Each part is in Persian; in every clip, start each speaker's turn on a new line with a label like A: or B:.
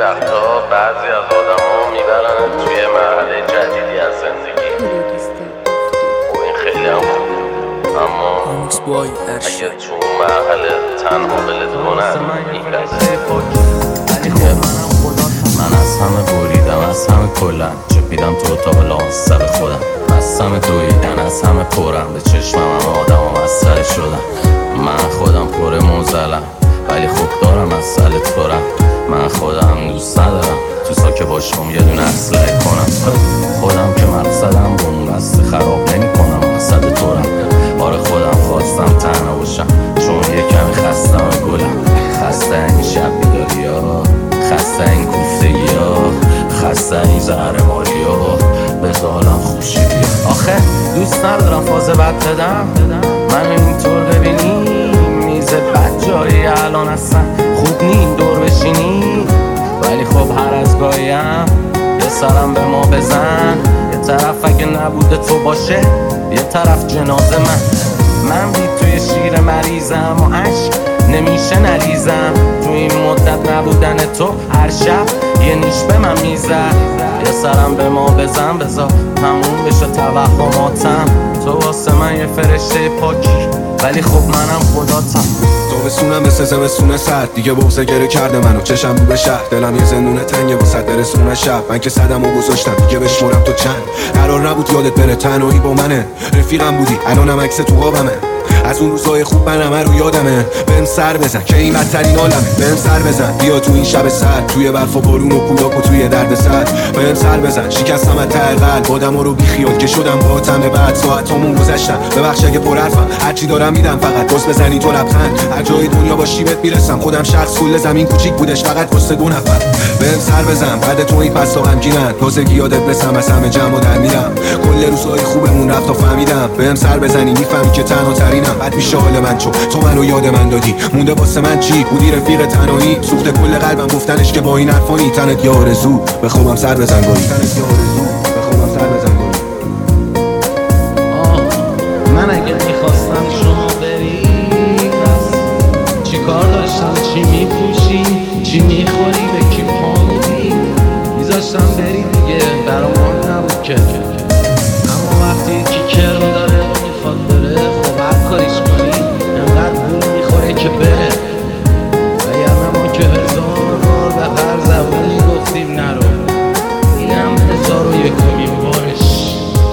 A: وقتا بعضی از آدما میبرن توی مرحله جدیدی از زندگی و این خیلی هم خوبه، اما اگه تو مرحله تنها ولت کنن میپذیری. من از همه بریدم، از همه کلن چپیدم تو اتاق لانسر خودم، از همه دویدن، از همه پرم به چشمم هم آدم و مسئله شدم. من خودم پر موزلم ولی خوب دارم از سلت پرم. من خودم دوست ندارم تو ساکه باشم یه دونه اسلحه کنم. خودم که مقصدم بوم بسته خراب نمی کنم مقصد تورم. آره خودم خواستم تنها باشم چون یکم خستم گلم. خسته این شب بیداری ها، خسته این کوفتگی ها، خسته این زهرماری ها، بذارم خوشیدی ها. آخه دوست ندارم فاز بد بدم، من اینطور ببینی میز بد جایی الان اصلا خوب نیم دور بشینی. ولی خب هر از گاهیم یه سرم به ما بزن، یه طرف اگه نبوده تو باشه یه طرف جنازه من بی توی شیر مریضم و عشق نمیشه نریزم. تو این مدت نبودن تو هر شب یه نیش به من میزد. یه سرم به ما بزن بذار تموم بشه توهماتم. تو واسه من یه فرشته پاکی ولی خب منم خداتم.
B: تابستونم مثل زمستون سرد دیگه بغضه گره کرده منو چشم رو به شهر. دلم یه زندونه تنگه واسه برسونه شب. من که صدم و گذاشتم دیگه بشمرم تو چند. قرار نبود یادت بره تنهایی با منه، رفیقم بودی الانم عکس تو خوابمه. از اون روزای خوب من همه رو یادمه. بهم سر بزن که این بدترین عالمه. بهم سر بزن بیا تو این شب سرد، توی برف و بارون و کولاک و توی درد سر. بهم سر بزن شکستم از ته قلب آدما رو بیخیال که شدم با تم بعد. ساعتامون گذشتن ببخش اگه پر حرفم، هرچی دارم میدم فقط باز بزنی تو لبخند. هر جای دنیا باشی بهت میرسم، خودم شخص کل زمین کوچیک بودش فقط واسه دو نفر. بهم سر بزن بعد تو این پستا غمگینن، تازگی یادت برسم از همه جمع و در میرم. کل روزای خوبمون رفت و فهمیدم. بهم سر بزنی میفهمی که تنها ترینم. بعد میشه حال من تو منو یاد من دادی، مونده واسه من چی بودی رفیق تنهایی. سوخته کل قلبم گفتنش که با این حرفانی تنت یه آرزو به خوابم سر بزن گاهی. تنت یه آرزو به خوابم سر بزن گاهی.
C: من اگه میخواستم شما بری پس چی کار داشتم؟ چی میپوشی؟ چی میخوری؟ به کی پا میدی؟ میذاشتم بری دیگه برام مهم نبود که. اما وقتی کی کرم داره میخواد بره خب هر کاریش کنی انقدر بول میخوره که بره. وگرنه ما که هزار بار به هر زبونی گفتیم نرو، اینم 1001مین بارش.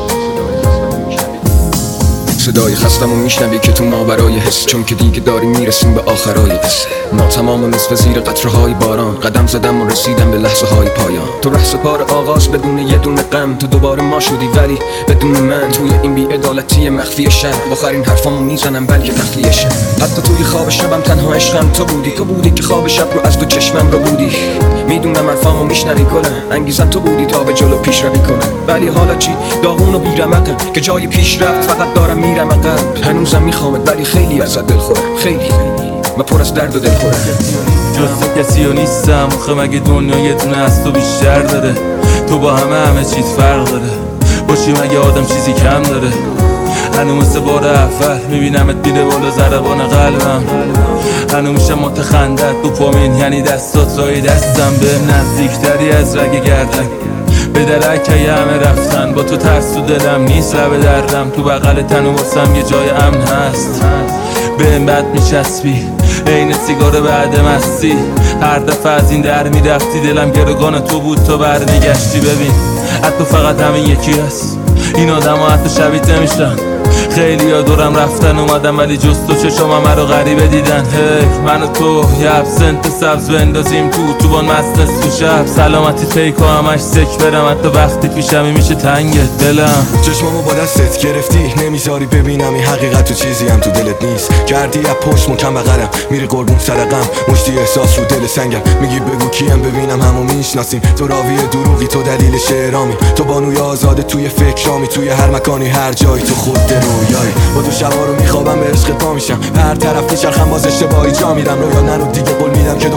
D: صدای خستم و میشنوی که تو ما برای حس، چون که دیگه داریم میرسیم به آخرای قصه. ما تمام مثل زیر قطره‌های باران قدم زدم و رسیدم به لحظه های پایان. تو رأس پار آغاز بدون یه دونه غم، تو دوباره ما شدی ولی بدون من. توی این بی‌عدالتی مخفی شهر آخرین حرفامو میزنم بلکه تخلیه شه. حتی توی خواب شبم تنها عشقم تو بودی که خواب شب رو از تو چشمم رو بودی. میدونم حرفامو میشنوی گلم، انگیزم تو بودی تا به جلو پیش روی کنم. ولی حالا چی؟ داغون و بی‌رمقم که جای پیش رفت فقط دارم میرم عقب. هنوزم میخوامت ولی خیلی ازت دل خورم، خیلی و پر از درد و دل خورم.
E: جز تو کسی ها نیستم آخه مگه دنیا یه دونه از تو بیشتر داره؟ تو با همه چیز فرق داره، باشی مگه آدم چیزی کم داره؟ هنو مثل بار اول میبینمت میره بالا ضربان قلبم. هنو میشه متخندت دوپامین یعنی دستات رای دستم. بهم نزدیکتری از رگ گردن به درک همه رفتن. با تو ترس تو دلم نیست لب دردم، تو بغل تن و واسم یه جای امن هست. بهم بد میچسبی عین سیگار بعد مستی، هر دفعه از این در میرفتی دلم گروگان تو بود تو برمیگشتی. ببین حتی فقط همین یکی هست، این آدم ها حتی شبیت نمیشن. خیلی ها دورم رفتن اومدم ولی جز تو چشم همه رو غریبه دیدن. من و تو یه ابسنت سبز بندازیم تو بان مستنس تو شب. سلامتی تیکو همش سک برم حتی وقتی پیشمی میشه تنگت دلم.
B: چشمامو با دستت گرفتی نمیذاری ببینم این حقیقت تو چیزی هم تو دلت نیست. کردی از پشت مکم بغلم میری قربون صدقم، مشتی احساس رو دل سنگم. میگی بگو کیم ببینم همو میشناسیم. تو راوی دروغی تو دلیل شعرامی، تو بانوی آزاده توی فکرامی. توی هر مکانی هر جایی تو خود رویایی. با تو شبا رو میخوابم به عشق پا میشم، هر طرف میچرخم باز اشتباهی جا میرم. رویا نرو دیگه قول میدم که دنبال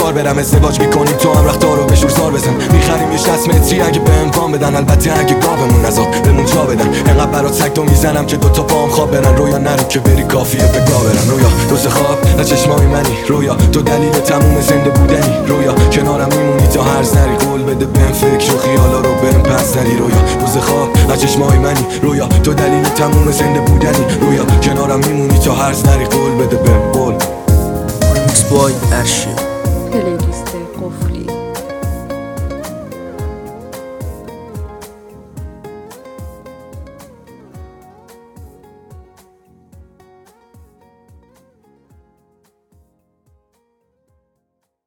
B: کار برم ازدواج میکنیم تو هم رختار رو به شورزار بزن میخریم یه 60 متری اگه به امکان بدن البته اگه گاومون نزار بهمون جا بدن انقدر برات سگدو میزنم که دوتا پام خواب برن رویا نرو که بری کافیه به گا برن رویا روز خواب نه چشمای منی رویا تو دلیل تموم زنده بودنی رویا کنارم میمونی تا هرز نری قول بده بهم فکر و خیالا رو بهم پس نری رویا روز خواب نه چشمای منی رویا تو دلیل تموم زنده بودنی رویا کنارم میمونی تا هرز نری قول بده بهم قول
F: Remix Boy Erşi